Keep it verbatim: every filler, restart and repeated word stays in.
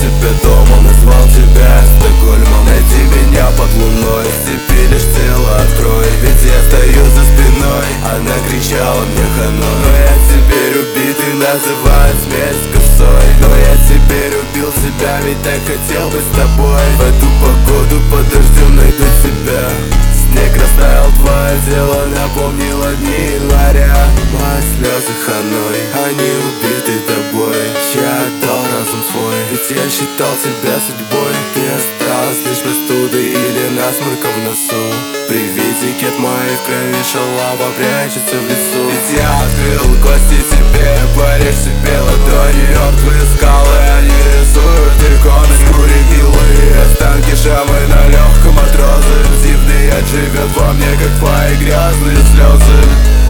себе домом, назвал тебя Стокгольмом. Найди меня под луной, сцепи лишь тело открой, ведь я стою за спиной. Она кричала мне хано, но я теперь убитый, называют смерть косой. Но я теперь убил себя, ведь так хотел быть с тобой. В эту погоду под дождем найду тебя. Снег растаял, твое тело напомнило дни января. Мои слезы ханой, они убиты тобой. Я отдал разум свой, ведь я считал тебя судьбой. Ты осталась лишь простудой или насморком в носу. При виде кет моей в крови шалава прячется в лесу. Ведь я открыл кости тебе, порежь себе ладони. Мертвые скалы, они рисуют драконы. Шкуре гнилые останки, шрамы на легком от розы. Дивный яд живет во мне, как твои грязные слезы.